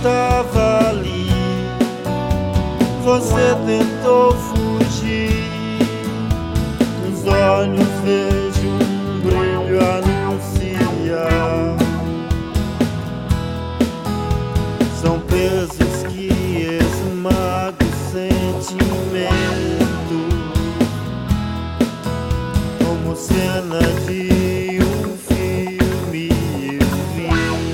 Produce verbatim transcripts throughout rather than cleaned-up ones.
estava ali. Você tentou fugir, nos olhos vejo um brilho anunciar. São pesos que esmagam o sentimento, como cena de um filme eu vi.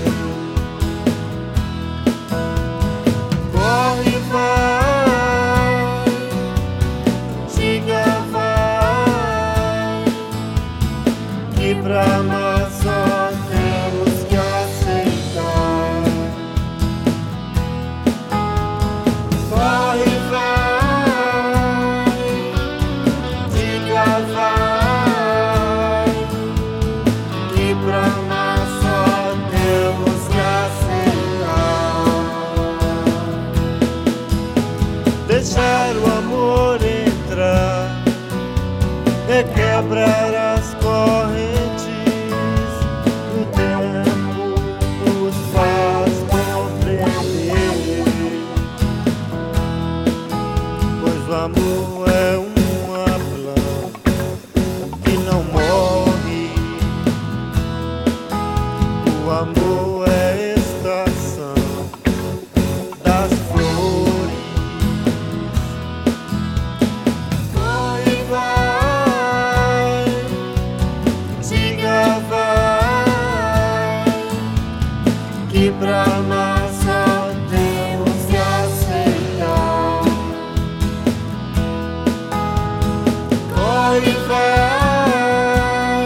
Corre, vai, diga vai, que pra amar só temos que aceitar. Corre, vai, diga vai, que pra amar só temos que aceitar. Deixar o amor entrar é quebrar as correntes. O tempo nos faz compreender, pois o amor é uma planta que não morre. O amor é a estação das flores. Corre, vai, diga vai, que pra amar só temos que aceitar. Corre, vai,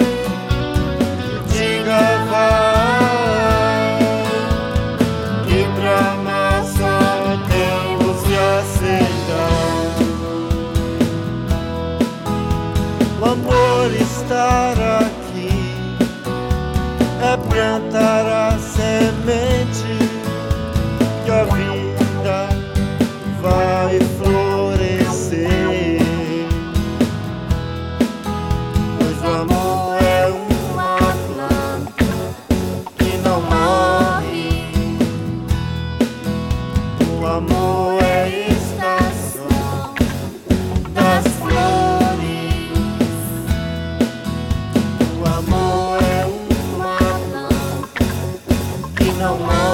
diga vai, que pra amar só temos que aceitar. O amor estar aqui é plantar a semente que a vida vai florescer, pois o amor é uma planta que não morre. O amor é a estação das flores. O amor é uma planta que não morre.